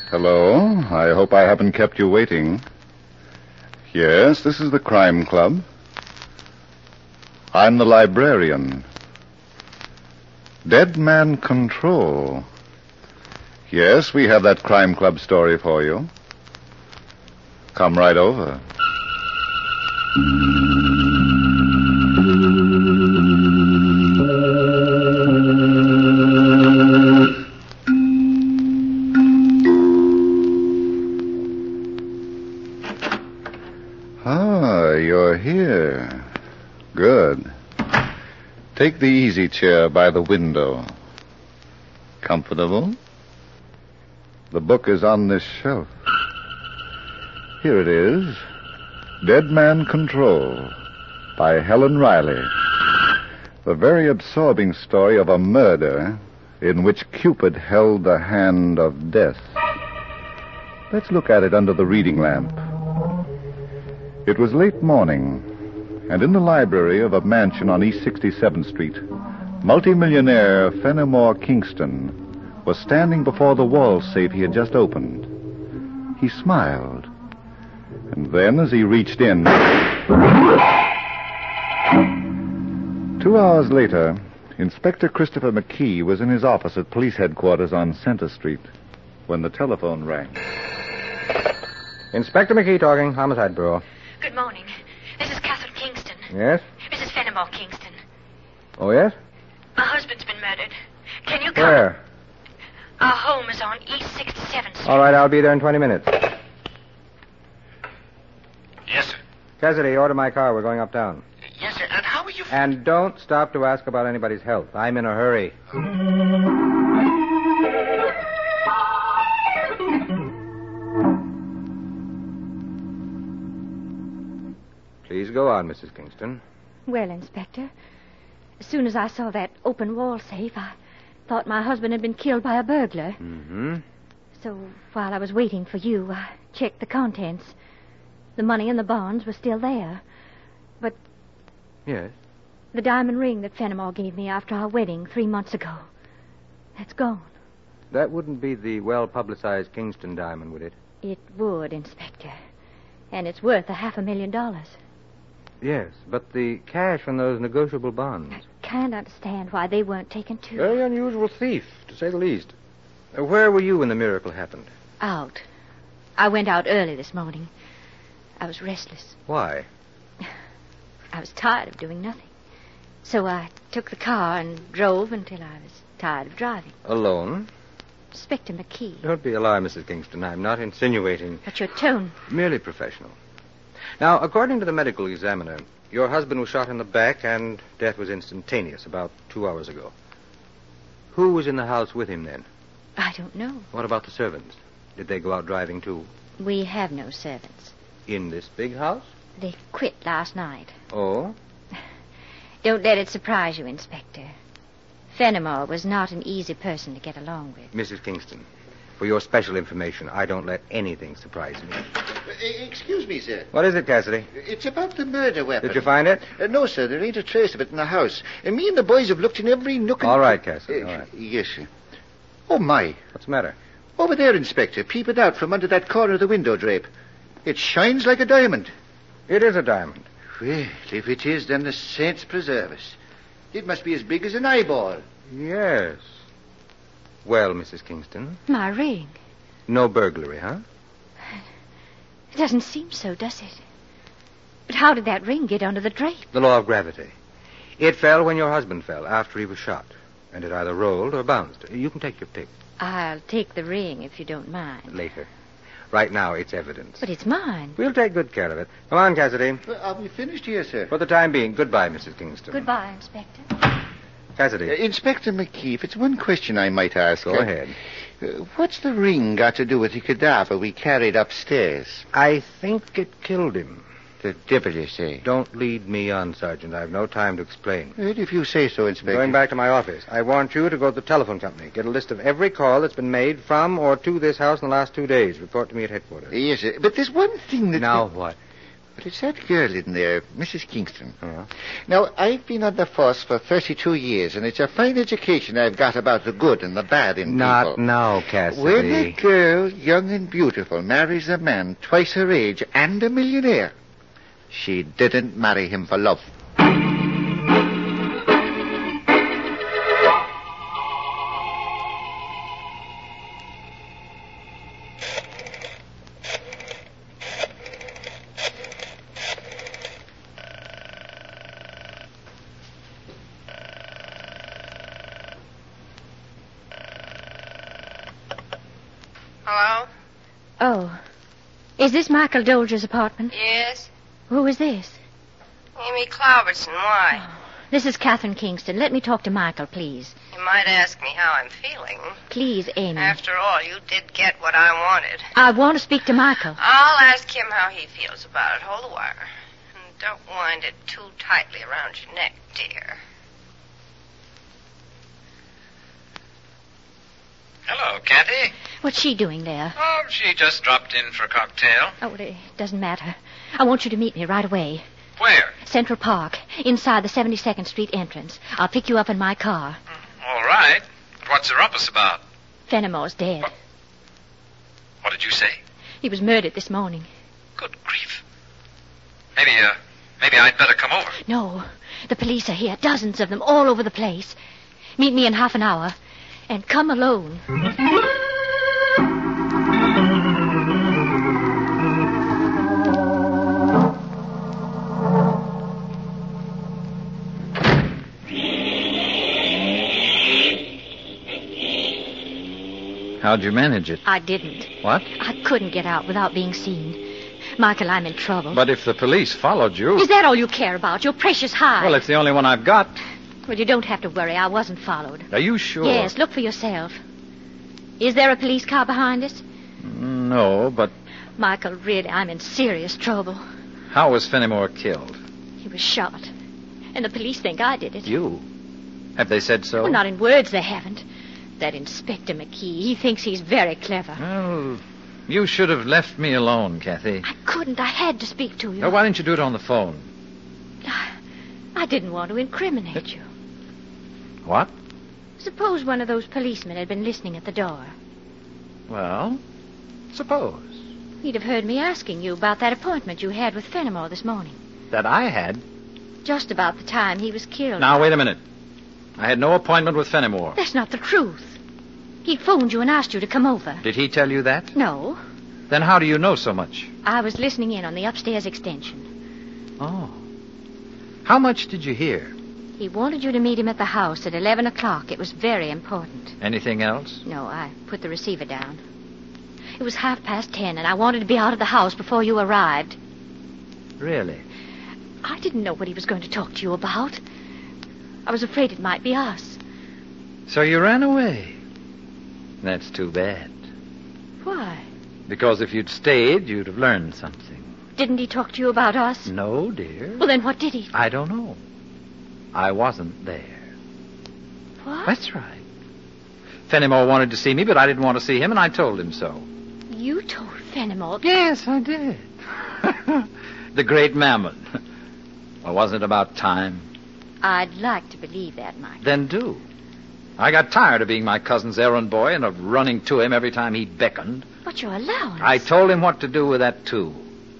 Hello. I hope I haven't kept you waiting. Yes, this is the Crime Club. I'm the librarian. Dead Man Control. Yes, we have that Crime Club story for you. Come right over. Ah, you're here. Good. Take the easy chair by the window. Comfortable? The book is on this shelf. Here it is. Dead Man Control by Helen Riley. The very absorbing story of a murder in which Cupid held the hand of death. Let's look at it under the reading lamp. It was late morning, and in the library of a mansion on East 67th Street, multimillionaire Fenimore Kingston was standing before the wall safe he had just opened. He smiled, and then as he reached in... 2 hours later, Inspector Christopher McKee was in his office at police headquarters on Center Street when the telephone rang. Inspector McKee talking, Homicide Bureau. Good morning. This is Catherine Kingston. Yes? Mrs. Fenimore Kingston. Oh, yes? My husband's been murdered. Can you come? Where? Our home is on East 67th Street. All right, I'll be there in 20 minutes. Yes, sir. Cassidy, order my car. We're going uptown. Yes, sir. And how are you... And don't stop to ask about anybody's health. I'm in a hurry. Please go on, Mrs. Kingston. Well, Inspector, as soon as I saw that open wall safe, I thought my husband had been killed by a burglar. Mm-hmm. So while I was waiting for you, I checked the contents. The money and the bonds were still there. But Yes? the diamond ring that Fenimore gave me after our wedding 3 months ago, that's gone. That wouldn't be the well-publicized Kingston diamond, would it? It would, Inspector. And it's worth $500,000. Yes, but the cash from those negotiable bonds. I can't understand why they weren't taken too. Very unusual thief, to say the least. Where were you when the miracle happened? Out. I went out early this morning. I was restless. Why? I was tired of doing nothing. So I took the car and drove until I was tired of driving. Alone? Inspector McKee. Don't be alarmed, Mrs. Kingston. I'm not insinuating. But your tone... Merely professional. Now, according to the medical examiner, your husband was shot in the back and death was instantaneous about 2 hours ago. Who was in the house with him then? I don't know. What about the servants? Did they go out driving too? We have no servants. In this big house? They quit last night. Oh? Don't let it surprise you, Inspector. Fenimore was not an easy person to get along with. Mrs. Kingston, for your special information, I don't let anything surprise me. Excuse me, sir. What is it, Cassidy? It's about the murder weapon. Did you find it? No, sir. There ain't a trace of it in the house. Me and the boys have looked in every nook and... All right, Cassidy, all right. Yes, sir. Oh, my. What's the matter? Over there, Inspector. Peep it out from under that corner of the window drape. It shines like a diamond. It is a diamond. Well, if it is, then the saints preserve us. It must be as big as an eyeball. Yes. Well, Mrs. Kingston, My ring. no burglary, huh? It doesn't seem so, does it? But how did that ring get under the drape? The law of gravity. It fell when your husband fell, after he was shot. And it either rolled or bounced. You can take your pick. I'll take the ring if you don't mind. Later. Right now, it's evidence. But it's mine. We'll take good care of it. Come on, Cassidy. Well, are we finished here, sir? For the time being, goodbye, Mrs. Kingston. Goodbye, Inspector. Cassidy. Inspector McKee, if it's one question I might ask... Go ahead. What's the ring got to do with the cadaver we carried upstairs? I think it killed him. The devil, you say? Don't lead me on, Sergeant. I have no time to explain. Well, if you say so, Inspector. Going back to my office, I want you to go to the telephone company. Get a list of every call that's been made from or to this house in the last 2 days. Report to me at headquarters. Yes, sir. But there's one thing that... Now what? But it's that girl in there, Mrs. Kingston. Yeah. Now, I've been on the force for 32 years, and it's a fine education I've got about the good and the bad in Not people. now, Cassidy. When a girl, young and beautiful, marries a man twice her age and a millionaire, she didn't marry him for love. Hello? Oh. Is this Michael Dolger's apartment? Yes? Who is this? Amy Cloverton, why? This is Catherine Kingston. Let me talk to Michael, please. You might ask me how I'm feeling. Please, Amy. After all, you did get what I wanted. I want to speak to Michael. I'll ask him how he feels about it. Hold the wire. And don't wind it too tightly around your neck, dear. Hello, Cathy. What's she doing there? Oh, she just dropped in for a cocktail. Oh, well, it doesn't matter. I want you to meet me right away. Where? Central Park, inside the 72nd Street entrance. I'll pick you up in my car. All right. But what's the rumpus about? Fenimore's dead. What did you say? He was murdered this morning. Good grief. Maybe I'd better come over. No, the police are here, dozens of them, all over the place. Meet me in half an hour, and come alone. How'd you manage it? I didn't. What? I couldn't get out without being seen. Michael, I'm in trouble. But if the police followed you... Is that all you care about? Your precious hide? Well, it's the only one I've got. Well, you don't have to worry. I wasn't followed. Are you sure? Yes, look for yourself. Is there a police car behind us? No, but Michael, really, I'm in serious trouble. how was Fenimore killed? He was shot. And the police think I did it. You? Have they said so? Well, not in words, they haven't. That Inspector McKee, he thinks he's very clever. Well, you should have left me alone, Kathy. I couldn't. I had to speak to you. Now, why didn't you do it on the phone? I didn't want to incriminate you. What? Suppose one of those policemen had been listening at the door. Well, suppose. He'd have heard me asking you about that appointment you had with Fenimore this morning. That I had? Just about the time he was killed. Now, wait a minute. I had no appointment with Fenimore. That's not the truth. He phoned you and asked you to come over. Did he tell you that? No. Then how do you know so much? I was listening in on the upstairs extension. Oh. How much did you hear? He wanted you to meet him at the house at 11 o'clock. It was very important. Anything else? No, I put the receiver down. It was 10:30, and I wanted to be out of the house before you arrived. Really? I didn't know what he was going to talk to you about. I was afraid it might be us. So you ran away. That's too bad. Why? Because if you'd stayed, you'd have learned something. Didn't he talk to you about us? No, dear. Well, then what did he? I don't know. I wasn't there. What? That's right. Fenimore wanted to see me, but I didn't want to see him, and I told him so. You told Fenimore? Yes, I did. The great mammon. Well, wasn't it about time? I'd like to believe that, Mike. Then do. I got tired of being my cousin's errand boy and of running to him every time he beckoned. But your allowance... I told him what to do with that, too.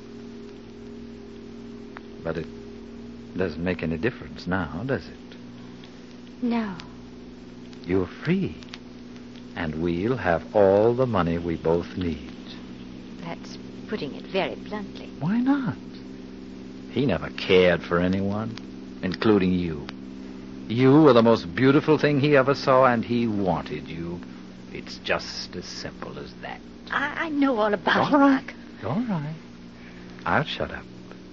But it doesn't make any difference now, does it? No. You're free. And we'll have all the money we both need. That's putting it very bluntly. Why not? He never cared for anyone, including you. You were the most beautiful thing he ever saw, and he wanted you. It's just as simple as that. I know all about it, All right. Mike. All right. I'll shut up.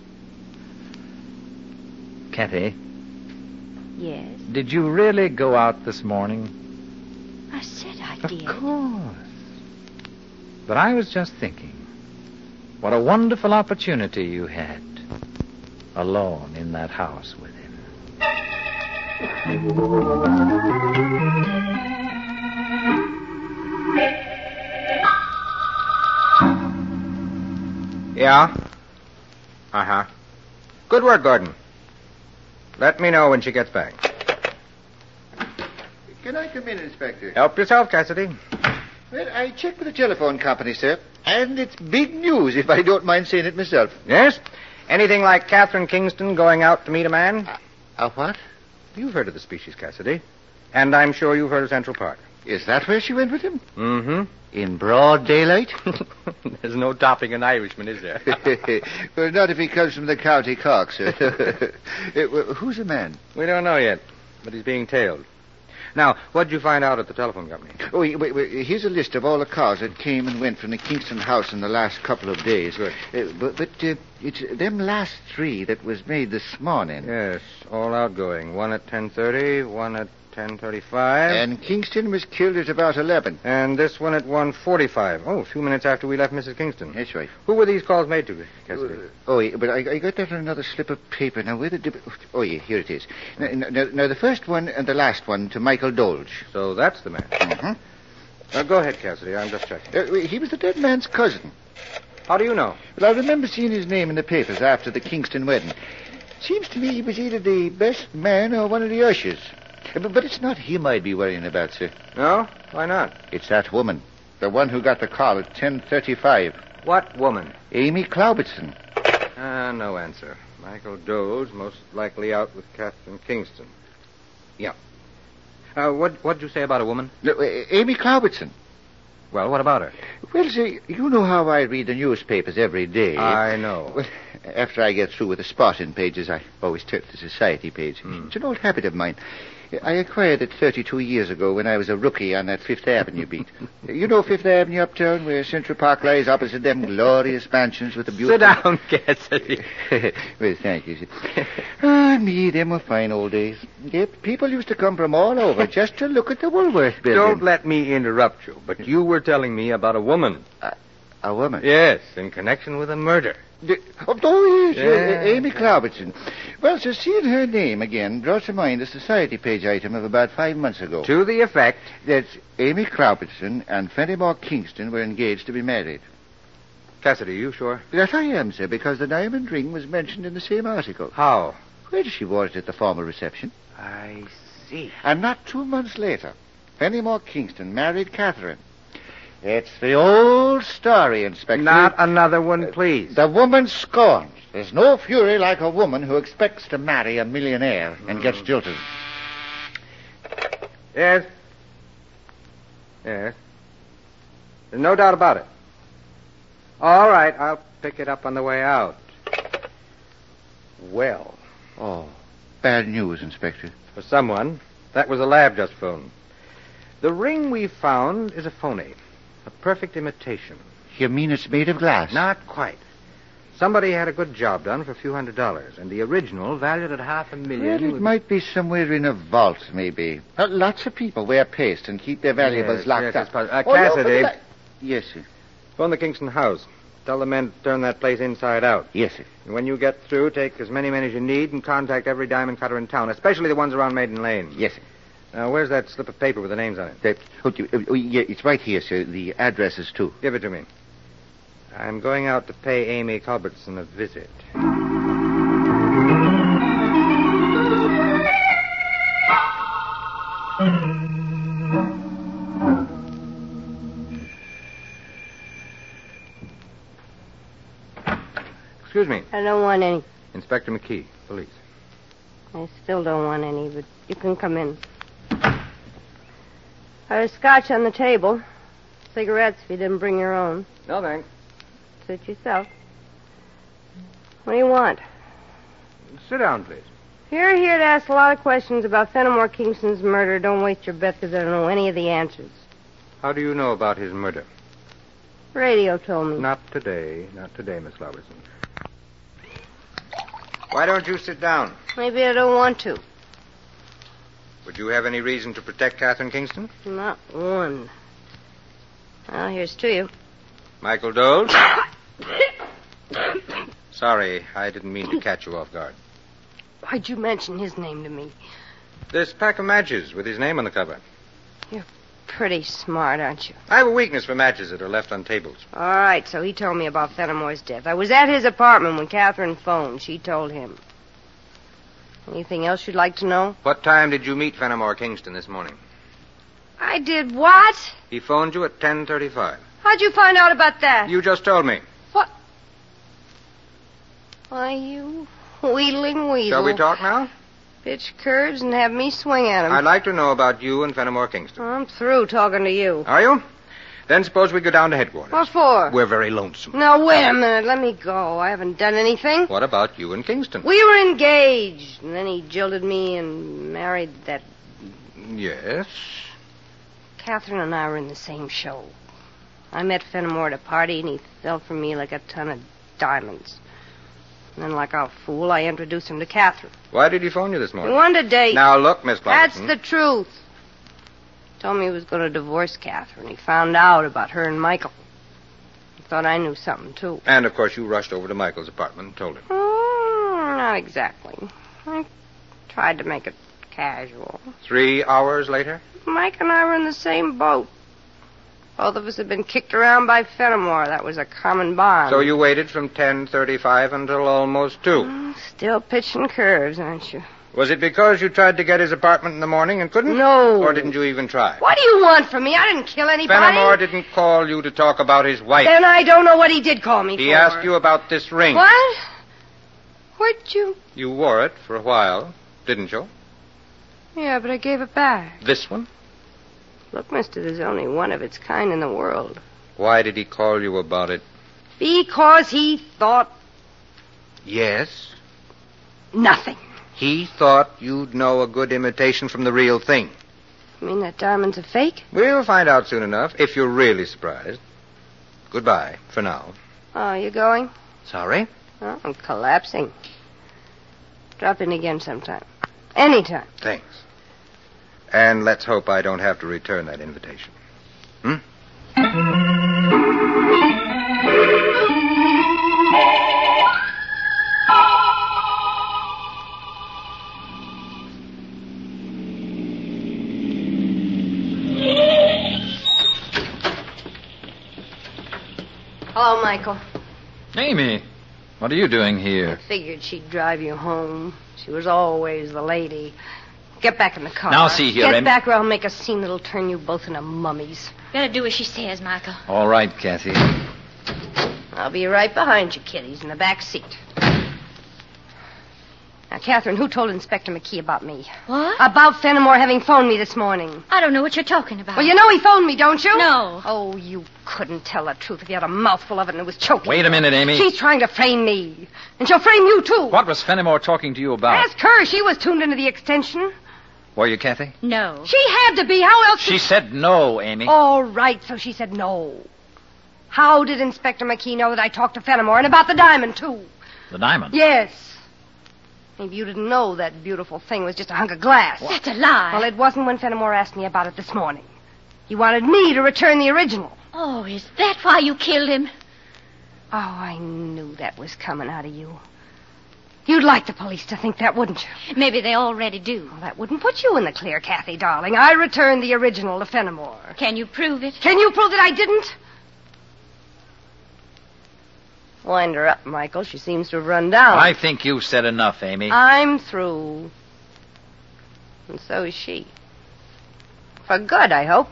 Kathy, Yes. did you really go out this morning? I said I Of did. course. But I was just thinking, what a wonderful opportunity you had, alone in that house with him. Yeah? Uh-huh. Good work, Gordon. Let me know when she gets back. Can I come in, Inspector? Help yourself, Cassidy. Well, I checked with the telephone company, sir, and it's big news, if I don't mind saying it myself. Yes? Anything like Catherine Kingston going out to meet a man? A what? You've heard of the species, Cassidy. And I'm sure you've heard of Central Park. Is that where she went with him? Mm-hmm. In broad daylight? There's no topping an Irishman, is there? Well, not if he comes from the County Cork, sir. Who's the man? We don't know yet, but he's being tailed. Now, what did you find out at the telephone company? Oh, wait, here's a list of all the cars that came and went from the Kingston house in the last couple of days. Good. But it's them last three that was made this morning. Yes, all outgoing. One at 10:30, one at 10:35. And Kingston was killed at about 11. And this one at 1:45. Oh, a few minutes after we left Mrs. Kingston. That's right. Who were these calls made to, Cassidy? But I got that on another slip of paper. Now, where the... Oh, yeah, here it is. Now, the first one and the last one to Michael Dolge. So that's the man. Mm-hmm. Go ahead, Cassidy. I'm just checking. He was the dead man's cousin. How do you know? Well, I remember seeing his name in the papers after the Kingston wedding. Seems to me he was either the best man or one of the ushers. But it's not him I'd be worrying about, sir. No? Why not? It's that woman. The one who got the call at 10:35. What woman? Amy Cloubertson. No answer. Michael Dole's most likely out with Catherine Kingston. Yeah. What'd you say about a woman? Amy Cloubertson. Well, what about her? Well, see, you know how I read the newspapers every day. I know. Well, after I get through with the sporting pages, I always turn to the society page. It's an old habit of mine. I acquired it 32 years ago when I was a rookie on that Fifth Avenue beat. You know Fifth Avenue uptown, where Central Park lies opposite them glorious mansions with the beautiful... Sit down, Cassidy. Well, thank you. Me, them were fine old days. Yep, people used to come from all over just to look at the Woolworth building. Don't let me interrupt you, but you were telling me about a woman. A woman? Yes, in connection with a murder. Yes. Amy Cloubertson. Well, so seeing her name again brought to mind a society page item of about 5 months ago. To the effect that Amy Cloubertson and Fenimore Kingston were engaged to be married. Cassidy, you sure? That I am, sir, because the diamond ring was mentioned in the same article. How? Well, she wore it at the formal reception. I see. And not 2 months later, Fenimore Kingston married Catherine. It's the old story, Inspector. Not another one, please. The woman scorns. There's no fury like a woman who expects to marry a millionaire and gets jilted. Yes. Yes. There's no doubt about it. All right, I'll pick it up on the way out. Well. Oh, bad news, Inspector. For someone, that was a lab just phoned. The ring we found is a phony. A perfect imitation. You mean it's made of glass? Not quite. Somebody had a good job done for a few $100s, and the original, valued at $500,000... Well, it might be somewhere in a vault, maybe. Lots of people wear paste and keep their valuables locked up. Cassidy. No, yes, sir. Phone the Kingston house. Tell the men to turn that place inside out. Yes, sir. And when you get through, take as many men as you need and contact every diamond cutter in town, especially the ones around Maiden Lane. Yes, sir. Now, where's that slip of paper with the names on it? Yeah, it's right here, sir. The addresses, too. Give it to me. I'm going out to pay Amy Culbertson a visit. Excuse me. I don't want any. Inspector McKee, police. I still don't want any, but you can come in. There's scotch on the table. Cigarettes if you didn't bring your own. No, thanks. Suit yourself. What do you want? Sit down, please. You're here to ask a lot of questions about Fenimore Kingston's murder. Don't waste your breath because I don't know any of the answers. How do you know about his murder? Radio told me. Not today, Miss Robertson. Why don't you sit down? Maybe I don't want to. Would you have any reason to protect Catherine Kingston? Not one. Well, here's to you. Michael Doles? Sorry, I didn't mean to catch you off guard. Why'd you mention his name to me? This pack of matches with his name on the cover. pretty smart, aren't you? I have a weakness for matches that are left on tables. All right, so he told me about Fenimore's death. I was at his apartment when Catherine phoned. She told him. Anything else you'd like to know? What time did you meet Fenimore Kingston this morning? I did what? He phoned you at 10:35. How'd you find out about that? You just told me. What? Why, you wheedling weasel. Shall we talk now? Pitch curves and have me swing at him. I'd like to know about you and Fenimore Kingston. I'm through talking to you. Are you? Then suppose we go down to headquarters. What for? We're very lonesome. Now, wait a minute. Let me go. I haven't done anything. What about you and Kingston? We were engaged, and then he jilted me and married that... Yes. Catherine and I were in the same show. I met Fenimore at a party, and he fell for me like a ton of diamonds. And then, like a fool, I introduced him to Catherine. Why did he phone you this He morning? wanted to date. Now, look, Miss That's Clarkson. the truth. Told me he was going to divorce Catherine. He found out about her and Michael. He thought I knew something, too. And, of course, you rushed over to Michael's apartment and told him. Not exactly. I tried to make it casual. 3 hours later? Mike and I were in the same boat. Both of us had been kicked around by Fenimore. That was a common bond. So you waited from 10:35 until almost 2. Still pitching curves, aren't you? Was it because you tried to get his apartment in the morning and couldn't? No. Or didn't you even try? What do you want from me? I didn't kill anybody. Fenimore didn't call you to talk about his wife. Then I don't know what he did call me for. He asked you about this ring. What? Where'd you... You wore it for a while, didn't you? Yeah, but I gave it back. This one? Look, mister, there's only one of its kind in the world. Why did he call you about it? Because he thought Yes. nothing. He thought you'd know a good imitation from the real thing. You mean that diamond's a fake? We'll find out soon enough, if you're really surprised. Goodbye, for now. Oh, you going? Sorry? Oh, I'm collapsing. Drop in again sometime. Anytime. Thanks. And let's hope I don't have to return that invitation. Hello, Michael. Amy, what are you doing here? Figured she'd drive you home. She was always the lady. Get back in the car. Now, see here, Get Amy. back or I'll make a scene that'll turn you both into mummies. Better do as she says, Michael. All right, Kathy. I'll be right behind you, kiddies, in the back seat. Now, Catherine, who told Inspector McKee about me? What? About Fenimore having phoned me this morning. I don't know what you're talking about. Well, you know he phoned me, don't you? No. Oh, you couldn't tell the truth if you had a mouthful of it and it was choking. Wait a minute, Amy. She's trying to frame me. And she'll frame you, too. What was Fenimore talking to you about? Ask her. She was tuned into the extension. Were you, Kathy? No. She had to be. How else... She said no, Amy. All right, so she said no. How did Inspector McKee know that I talked to Fenimore and about the diamond, too? The diamond? Yes. Maybe you didn't know that beautiful thing was just a hunk of glass. That's a lie. Well, it wasn't when Fenimore asked me about it this morning. He wanted me to return the original. Oh, is that why you killed him? Oh, I knew that was coming out of you. You'd like the police to think that, wouldn't you? Maybe they already do. Well, that wouldn't put you in the clear, Kathy, darling. I returned the original to Fenimore. Can you prove it? Can you prove that I didn't? Wind her up, Michael. She seems to have run down. I think you've said enough, Amy. I'm through. And so is she. For good, I hope.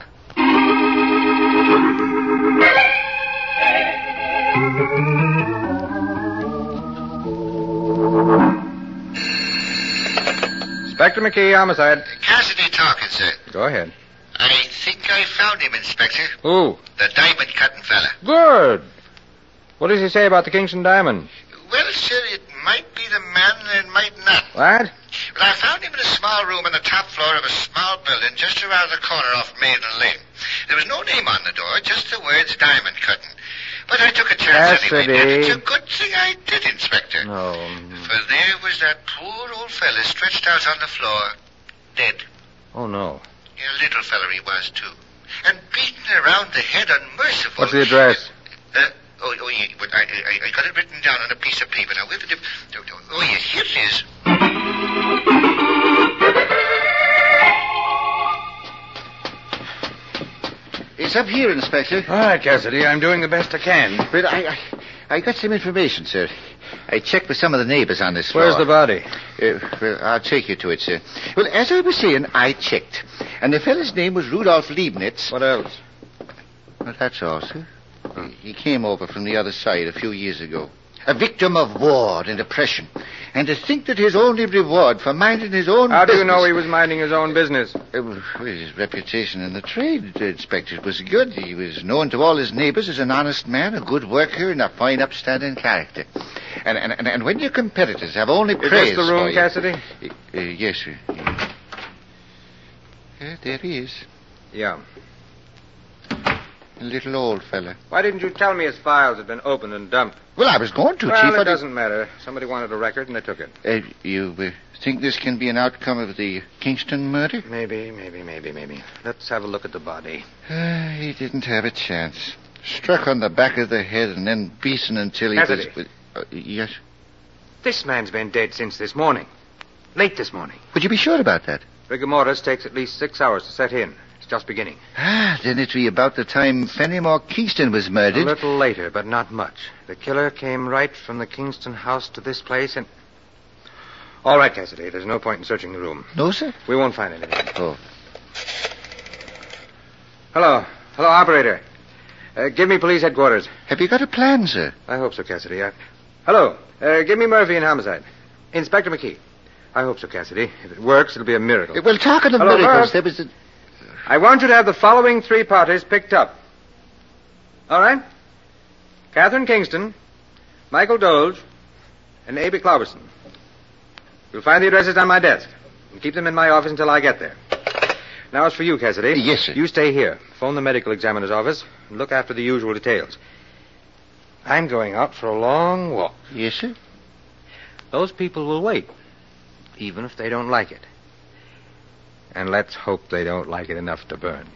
Inspector McKee, homicide. Cassidy talking, sir. Go ahead. I think I found him, Inspector. Who? The diamond-cutting fella. Good. What does he say about the Kingston diamond? Well, sir, it might be the man and it might not. What? Well, I found him in a small room on the top floor of a small building just around the corner off Maiden Lane. There was no name on the door, just the words diamond cutting. But I took a chance anyway. Cassidy. And it's a good thing I did, Inspector. No. For there was that poor old fella stretched out on the floor, dead. Oh, no. A little fella he was, too. And beaten around the head unmerciful. What's the address? Yeah, but I got it written down on a piece of paper. Now, where did it... Oh, yes, here it is. It's up here, Inspector. All right, Cassidy, I'm doing the best I can. But I got some information, sir. I checked with some of the neighbors on this floor. Where's the body? Well, I'll take you to it, sir. Well, as I was saying, I checked. And the fellow's name was Rudolph Leibniz. What else? Well, that's all, sir. He came over from the other side a few years ago. A victim of war and oppression. And to think that his only reward for minding his own How business... do you know he was minding his own business? Well, his reputation in the trade, Inspector, was good. He was known to all his neighbors as an honest man, a good worker, and a fine, upstanding character. And when your competitors have only praise Is this the room, for you... Cassidy? Yes, sir. There he is. Yeah. A little old fella. Why didn't you tell me his files had been opened and dumped? Well, I was going to, Well, Chief. it doesn't matter. Somebody wanted a record, and they took it. You think this can be an outcome of the Kingston murder? Maybe. Let's have a look at the body. He didn't have a chance. Struck on the back of the head and then beaten until he Cassidy. was... Yes? This man's been dead since this morning. Late this morning. Would you be sure about that? Rigor mortis takes at least 6 hours to set in. It's just beginning. Then it'd be about the time Fenimore Kingston was murdered. A little later, but not much. The killer came right from the Kingston house to this place and... All right, Cassidy. There's no point in searching the room. No, sir? We won't find anything. Oh. Hello, operator. Give me police headquarters. Have you got a plan, sir? I hope so, Cassidy. Hello. Give me Murphy in homicide. Inspector McKee. I hope so, Cassidy. If it works, it'll be a miracle. Well, talking of Hello, miracles, Murph. there was a... I want you to have the following 3 parties picked up. All right? Catherine Kingston, Michael Dolge, and A.B. Cloverson. You'll find the addresses on my desk. And keep them in my office until I get there. Now, as for you, Cassidy. Yes, sir. You stay here. Phone the medical examiner's office and look after the usual details. I'm going out for a long walk. Yes, sir? Those people will wait, even if they don't like it. And let's hope they don't like it enough to burn.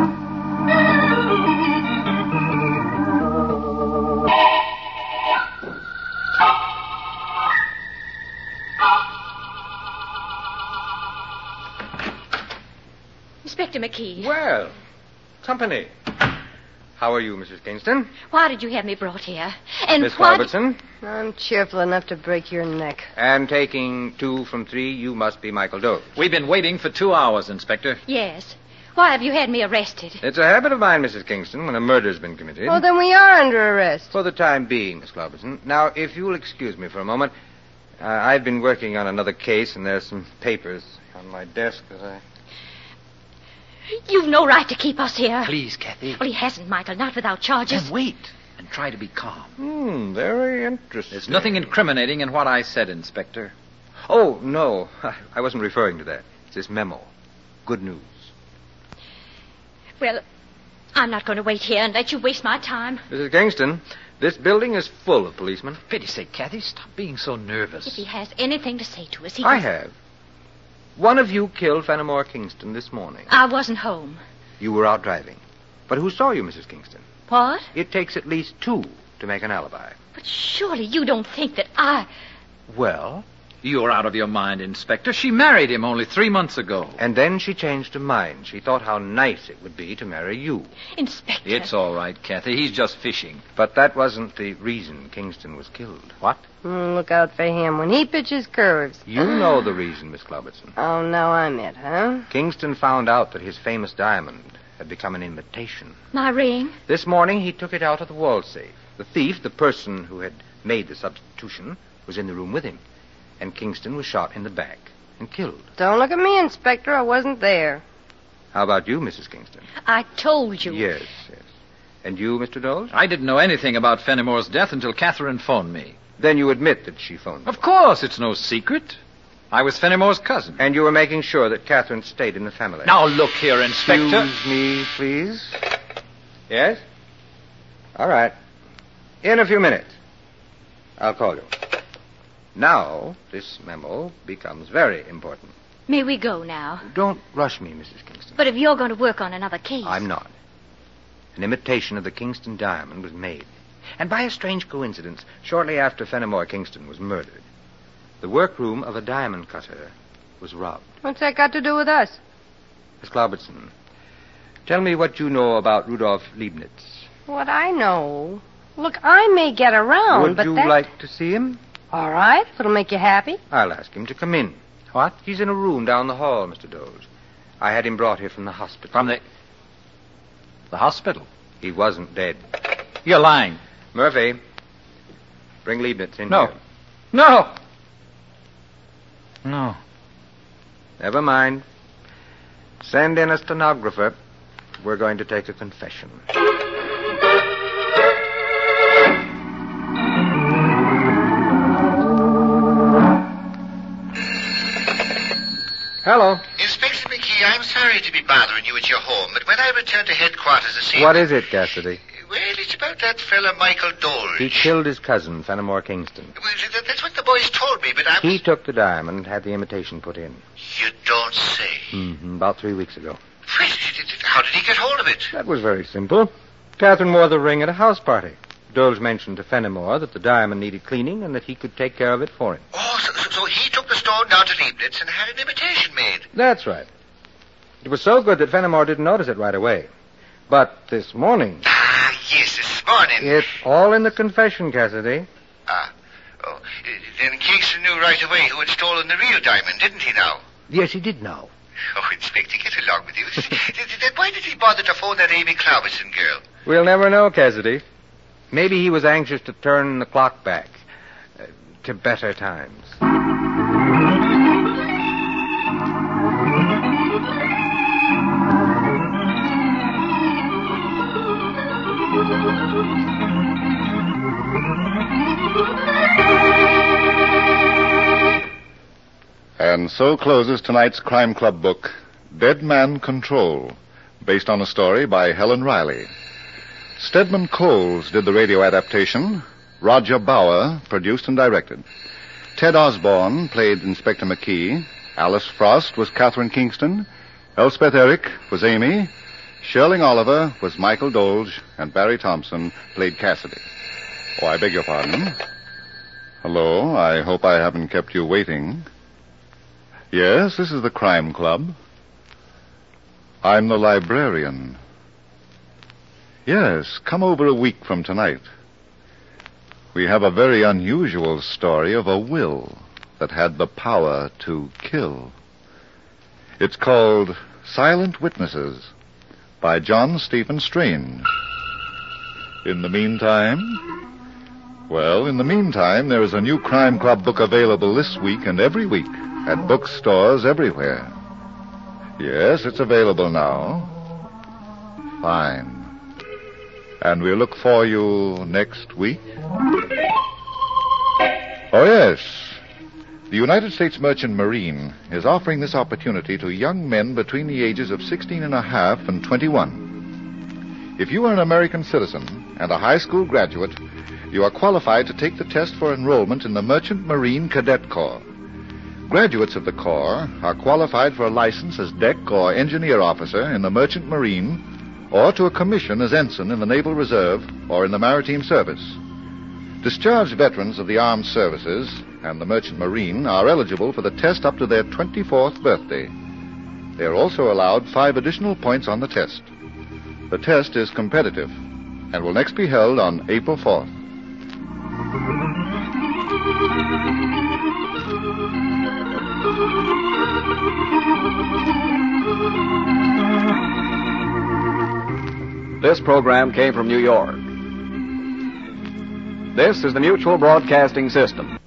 Inspector McKee. Well, company. How are you, Mrs. Kingston? Why did you have me brought here? And Miss why... Robertson? I'm cheerful enough to break your neck. And taking 2 from 3, you must be Michael Doe. We've been waiting for 2 hours, Inspector. Yes. Why have you had me arrested? It's a habit of mine, Mrs. Kingston, when a murder's been committed. Well, then we are under arrest. For the time being, Miss Cloverson. Now, if you'll excuse me for a moment, I've been working on another case, and there's some papers on my desk as I... You've no right to keep us here. Please, Kathy. Well, he hasn't, Michael, not without charges. Then wait and try to be calm. Very interesting. There's nothing incriminating in what I said, Inspector. Oh, no. I wasn't referring to that. It's this memo. Good news. Well, I'm not going to wait here and let you waste my time. Mrs. Kingston, this building is full of policemen. For pity's sake, Kathy, stop being so nervous. If he has anything to say to us, he I can... have. One of you killed Fenimore Kingston this morning. I wasn't home. You were out driving. But who saw you, Mrs. Kingston? What? It takes at least 2 to make an alibi. But surely you don't think that I... Well? You're out of your mind, Inspector. She married him only 3 months ago. And then she changed her mind. She thought how nice it would be to marry you. Inspector... It's all right, Kathy. He's just fishing. But that wasn't the reason Kingston was killed. What? Look out for him when he pitches curves. You know the reason, Miss Cloverton. Oh, now I'm it, huh? Kingston found out that his famous diamond had become an imitation. My ring? This morning, he took it out of the wall safe. The thief, the person who had made the substitution, was in the room with him. And Kingston was shot in the back and killed. Don't look at me, Inspector. I wasn't there. How about you, Mrs. Kingston? I told you. Yes. And you, Mr. Doles? I didn't know anything about Fenimore's death until Catherine phoned me. Then you admit that she phoned you. Of course, it's no secret. I was Fenimore's cousin. And you were making sure that Catherine stayed in the family. Now, look here, Inspector. Excuse me, please. Yes? All right. In a few minutes. I'll call you. Now, this memo becomes very important. May we go now? Don't rush me, Mrs. Kingston. But if you're going to work on another case... I'm not. An imitation of the Kingston diamond was made. And by a strange coincidence, shortly after Fenimore Kingston was murdered, the workroom of a diamond cutter was robbed. What's that got to do with us? Miss Cloverton, Tell me what you know about Rudolf Leibniz. What I know. Look, I may get around, Would but you that... like to see him? All right, if it'll make you happy. I'll ask him to come in. What? He's in a room down the hall, Mr. Doles. I had him brought here from the hospital. From the hospital? He wasn't dead. You're lying. Murphy, bring Leibniz in No. here. No. No. Never mind. Send in a stenographer. We're going to take a confession. Hello. Inspector McKee, I'm sorry to be bothering you at your home, but when I returned to headquarters this evening... What is it, Cassidy? Well, it's about that fella Michael Dole. He killed his cousin, Fenimore Kingston. Well, that's what the boys told me, but I was... He took the diamond and had the imitation put in. You don't say. Mm-hmm. About 3 weeks ago. Well, how did he get hold of it? That was very simple. Catherine wore the ring at a house party. Doles mentioned to Fenimore that the diamond needed cleaning and that he could take care of it for him. Oh, so he took the stone down to Leibniz and had an imitation made. That's right. It was so good that Fenimore didn't notice it right away. But this morning... Ah, yes, this morning. It's all in the confession, Cassidy. Ah. Oh, then Kingston knew right away who had stolen the real diamond, didn't he now? Yes, he did know. Oh, Inspector, get along with you. Then why did he bother to phone that Amy Cloverson girl? We'll never know, Cassidy. Maybe he was anxious to turn the clock back to better times. And so closes tonight's Crime Club book, Dead Man Control, based on a story by Helen Riley. Stedman Coles did the radio adaptation. Roger Bauer produced and directed. Ted Osborne played Inspector McKee. Alice Frost was Catherine Kingston. Elspeth Eric was Amy. Sherling Oliver was Michael Dolge. And Barry Thompson played Cassidy. Oh, I beg your pardon. Hello, I hope I haven't kept you waiting. Yes, this is the Crime Club. I'm the librarian. Yes, come over a week from tonight. We have a very unusual story of a will that had the power to kill. It's called Silent Witnesses by John Stephen Strange. In the meantime, there is a new Crime Club book available this week and every week at bookstores everywhere. Yes, it's available now. Fine. And we'll look for you next week. Oh, yes. The United States Merchant Marine is offering this opportunity to young men between the ages of 16 and a half and 21. If you are an American citizen and a high school graduate, you are qualified to take the test for enrollment in the Merchant Marine Cadet Corps. Graduates of the Corps are qualified for a license as deck or engineer officer in the Merchant Marine or to a commission as ensign in the Naval Reserve or in the Maritime Service. Discharged veterans of the armed services and the Merchant Marine are eligible for the test up to their 24th birthday. They are also allowed 5 additional points on the test. The test is competitive and will next be held on April 4th. This program came from New York. This is the Mutual Broadcasting System.